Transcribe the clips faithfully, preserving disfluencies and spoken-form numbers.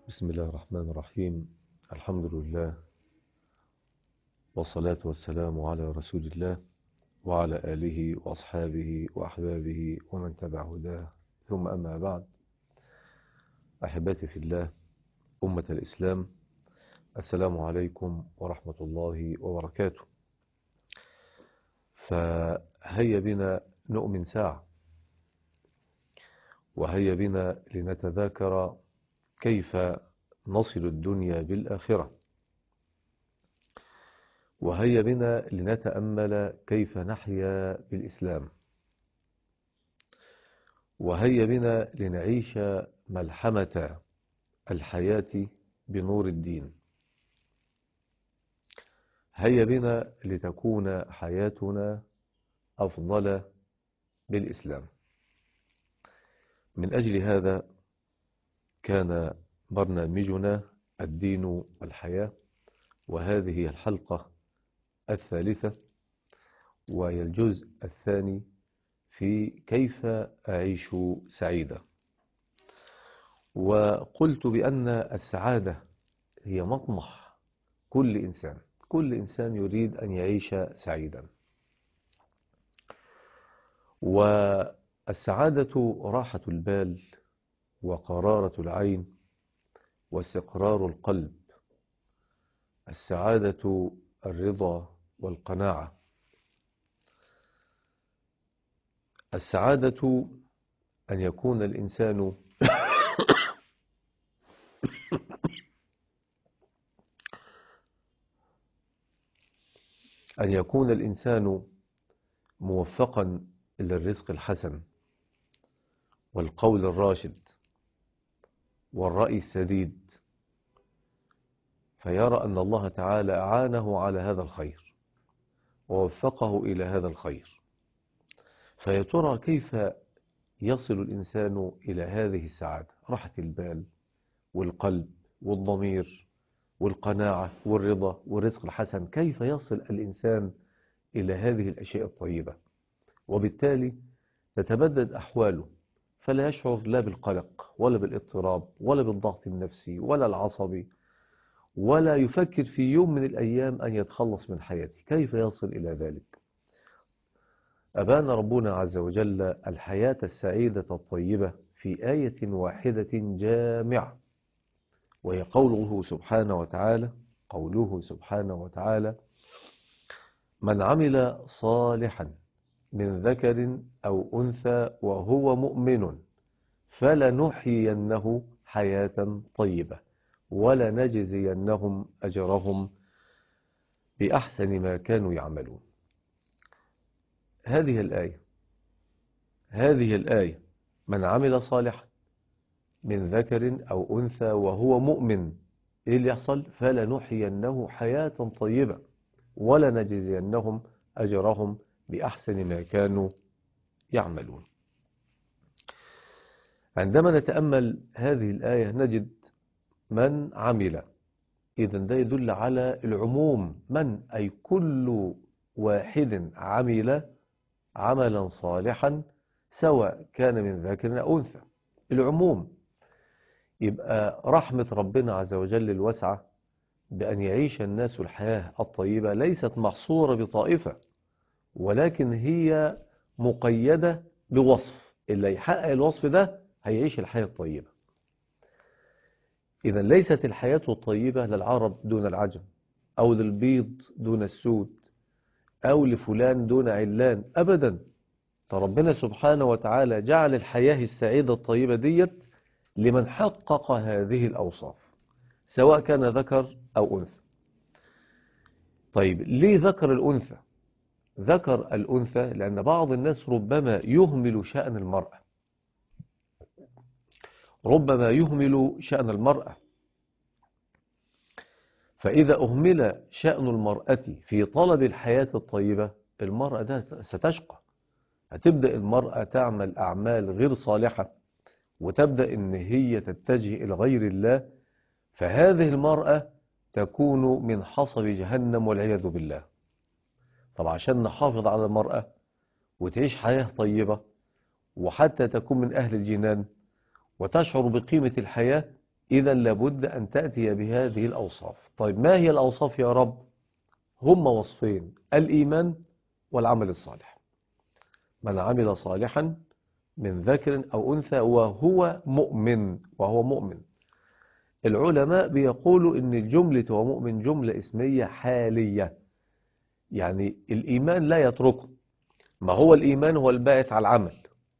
بسم الله الرحمن الرحيم. الحمد لله والصلاة والسلام على رسول الله وعلى آله وأصحابه وأحبابه ومن تبع هداه، ثم أما بعد. أحبتي في الله، أمة الإسلام، السلام عليكم ورحمة الله وبركاته. فهيا بنا نؤمن ساعة، وهيا بنا لنتذاكر كيف نصل الدنيا بالآخرة، وهيا بنا لنتأمل كيف نحيا بالإسلام، وهيا بنا لنعيش ملحمة الحياة بنور الدين. هيا بنا لتكون حياتنا أفضل بالإسلام. من أجل هذا كان برنامجنا الدين والحياة، وهذه هي الحلقة الثالثة وهي الجزء الثاني في كيف أعيش سعيدا. وقلت بأن السعادة هي مطمح كل إنسان، كل إنسان يريد أن يعيش سعيدا. والسعادة راحة البال وقرارة العين واستقرار القلب. السعادة الرضا والقناعة. السعادة أن يكون الإنسان أن يكون الإنسان موفقا إلى الرزق الحسن والقول الراشد والرأي السديد، فيرى أن الله تعالى أعانه على هذا الخير ووفقه إلى هذا الخير. فيا ترى كيف يصل الإنسان إلى هذه السعادة، راحة البال والقلب والضمير والقناعة والرضا والرزق الحسن؟ كيف يصل الإنسان إلى هذه الأشياء الطيبة؟ وبالتالي تتبدد أحواله، فلا يشعر لا بالقلق ولا بالاضطراب ولا بالضغط النفسي ولا العصبي، ولا يفكر في يوم من الأيام أن يتخلص من حياته. كيف يصل إلى ذلك؟ أبان ربنا عز وجل الحياة السعيدة الطيبة في آية واحدة جامعة، وهي قوله سبحانه وتعالى قوله سبحانه وتعالى: من عمل صالحا من ذكر أو أنثى وهو مؤمن فلنحيينه حياة طيبة ولنجزينهم أجرهم بأحسن ما كانوا يعملون. هذه الآية هذه الآية من عمل صالحا من ذكر أو أنثى وهو مؤمن، إيه اللي يحصل؟ فلنحيينه حياة طيبة ولنجزينهم أجرهم بأحسن ما كانوا يعملون. عندما نتأمل هذه الآية نجد من عمل، إذن ده يدل على العموم، من أي كل واحد عمل عملا صالحا سواء كان من ذكر أو أنثى، العموم. يبقى رحمة ربنا عز وجل الواسعة بأن يعيش الناس الحياة الطيبة ليست محصورة بطائفة، ولكن هي مقيدة بوصف، اللي يحقق الوصف ده هيعيش الحياة الطيبة. إذا ليست الحياة الطيبة للعرب دون العجم، أو للبيض دون السود، أو لفلان دون علان، أبدا. فربنا سبحانه وتعالى جعل الحياة السعيدة الطيبة ديت لمن حقق هذه الأوصاف، سواء كان ذكر أو أنثى. طيب ليه ذكر الأنثى؟ ذكر الأنثى لأن بعض الناس ربما يهمل شأن المرأة ربما يهمل شأن المرأة فإذا أهمل شأن المرأة في طلب الحياة الطيبة، المرأة ده ستشقى. هتبدأ المرأة تعمل أعمال غير صالحة، وتبدأ إن هي تتجه إلى غير الله، فهذه المرأة تكون من حصب جهنم والعياذ بالله. طب عشان نحافظ على المرأة وتعيش حياة طيبة وحتى تكون من أهل الجنان وتشعر بقيمة الحياة، إذا لابد أن تأتي بهذه الأوصاف. طيب ما هي الأوصاف يا رب؟ هم وصفين: الإيمان والعمل الصالح. من عمل صالحا من ذكر أو أنثى وهو مؤمن وهو مؤمن. العلماء بيقولوا إن الجملة هو مؤمن جملة اسمية حالية، يعني الإيمان لا يتركه. ما هو الإيمان هو الباعث على العمل،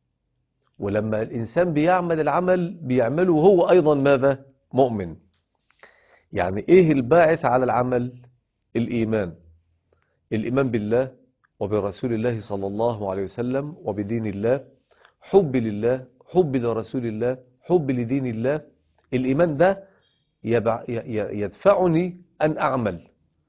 ولما الإنسان بيعمل العمل بيعمله هو أيضا ماذا؟ مؤمن. يعني إيه الباعث على العمل؟ الإيمان. الإيمان بالله وبرسول الله صلى الله عليه وسلم وبدين الله، حب لله، حب لرسول الله، حب لدين الله. الإيمان ده يبع- ي- ي- يدفعني أن أعمل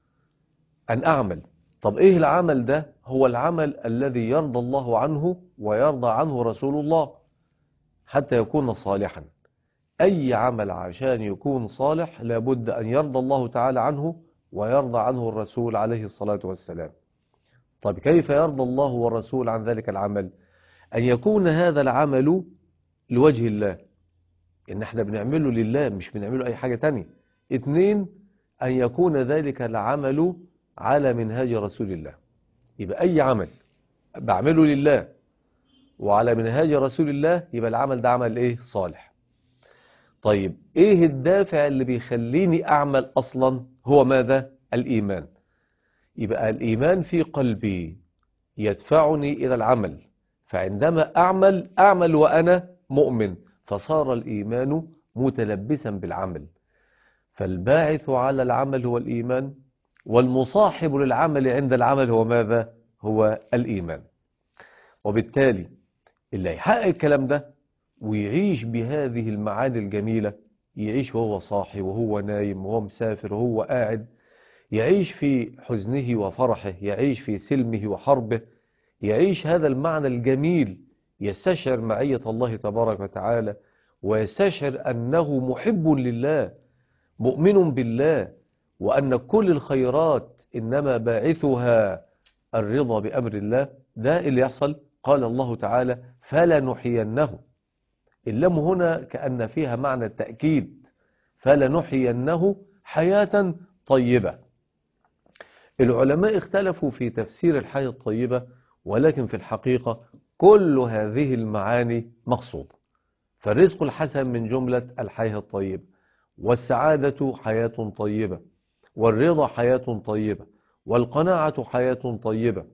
أن أعمل طب إيه العمل ده؟ هو العمل الذي يرضى الله عنه ويرضى عنه رسول الله حتى يكون صالحا. أي عمل عشان يكون صالح لابد أن يرضى الله تعالى عنه ويرضى عنه الرسول عليه الصلاة والسلام. طب كيف يرضى الله والرسول عن ذلك العمل؟ أن يكون هذا العمل لوجه الله، إن احنا بنعمله لله مش بنعمله أي حاجة تانية. اثنين، أن يكون ذلك العمل على منهاج رسول الله. يبقى أي عمل بعمله لله وعلى منهاج رسول الله يبقى العمل ده عمل إيه؟ صالح. طيب إيه الدافع اللي بيخليني أعمل أصلا؟ هو ماذا؟ الإيمان. يبقى الإيمان في قلبي يدفعني إلى العمل، فعندما أعمل أعمل وأنا مؤمن، فصار الإيمان متلبسا بالعمل. فالباعث على العمل هو الإيمان، والمصاحب للعمل عند العمل هو ماذا؟ هو الإيمان. وبالتالي اللي يحقق الكلام ده ويعيش بهذه المعاني الجميلة، يعيش وهو صاحي وهو نايم وهو مسافر وهو قاعد، يعيش في حزنه وفرحه، يعيش في سلمه وحربه، يعيش هذا المعنى الجميل، يستشعر معية الله تبارك وتعالى، ويستشعر أنه محب لله مؤمن بالله، وأن كل الخيرات إنما باعثها الرضا بأمر الله. ده اللي يحصل. قال الله تعالى: فلنحيينه. اللام هنا كأن فيها معنى التأكيد، فلنحيينه حياة طيبة. العلماء اختلفوا في تفسير الحياة الطيبة، ولكن في الحقيقة كل هذه المعاني مقصودة. فالرزق الحسن من جملة الحياة الطيبة، والسعادة حياة طيبة، والرضا حياة طيبة، والقناعة حياة طيبة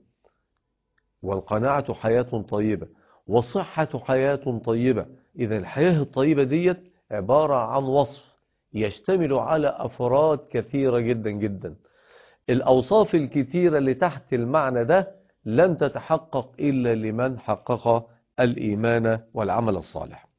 والقناعة حياة طيبة والصحة حياة طيبة. إذا الحياة الطيبة ديت عبارة عن وصف يشتمل على أفراد كثيرة جدا جدا. الأوصاف الكثيرة اللي تحت المعنى ده لن تتحقق إلا لمن حقق الإيمان والعمل الصالح.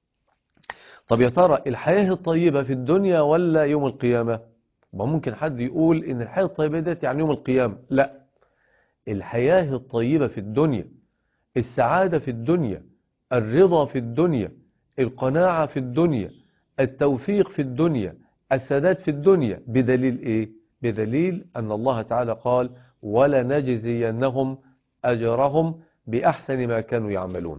طب يا ترى الحياة الطيبة في الدنيا ولا يوم القيامة؟ ممكن حد يقول إن الحياة الطيبة ديت يعني يوم القيامة. لا، الحياة الطيبة في الدنيا، السعادة في الدنيا، الرضا في الدنيا، القناعة في الدنيا، التوفيق في الدنيا، السداد في الدنيا. بدليل إيه؟ بدليل أن الله تعالى قال: ولنجزينهم أجرهم بأحسن ما كانوا يعملون.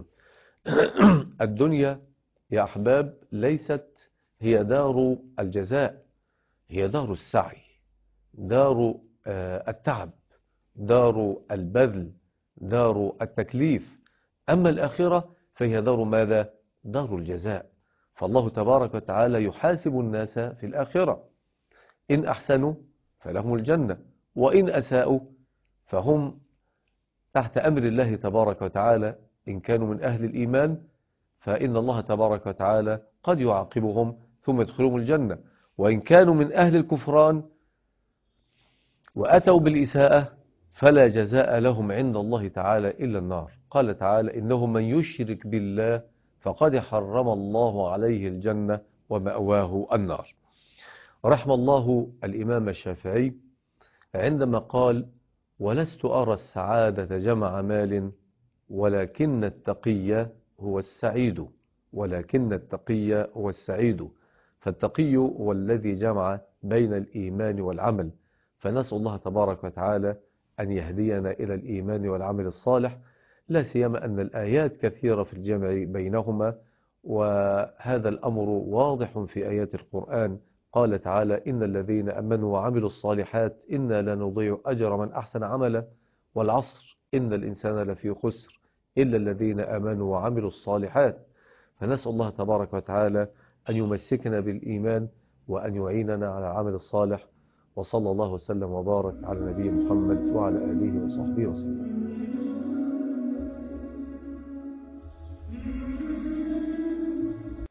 الدنيا يا أحباب ليست هي دار الجزاء، هي دار السعي، دار التعب، دار البذل، دار التكليف. أما الآخرة فهي دار ماذا؟ دار الجزاء. فالله تبارك وتعالى يحاسب الناس في الآخرة، إن أحسنوا فلهم الجنة، وإن أساءوا فهم تحت أمر الله تبارك وتعالى. إن كانوا من أهل الإيمان فإن الله تبارك وتعالى قد يعاقبهم ثم يدخلهم الجنة، وإن كانوا من أهل الكفران وأتوا بالإساءة فلا جزاء لهم عند الله تعالى إلا النار. قال تعالى: إنه من يشرك بالله فقد حرم الله عليه الجنة ومأواه النار. رحم الله الإمام الشافعي عندما قال: ولست أرى السعادة جمع مال، ولكن التقي هو السعيد ولكن التقي هو السعيد. فالتقي هو الذي جمع بين الإيمان والعمل. فنسأل الله تبارك وتعالى أن يهدينا إلى الإيمان والعمل الصالح، لا سيما أن الآيات كثيرة في الجمع بينهما، وهذا الأمر واضح في آيات القرآن. قال تعالى: إن الذين أمنوا وعملوا الصالحات إنا لا نضيع أجر من أحسن عملا، والعصر إن الإنسان لفي خسر إلا الذين أمنوا وعملوا الصالحات. فنسأل الله تبارك وتعالى أن يمسكنا بالإيمان وأن يعيننا على العمل الصالح. وصلى الله وسلم وبارك على نبي محمد وعلى آله وصحبه وسلم.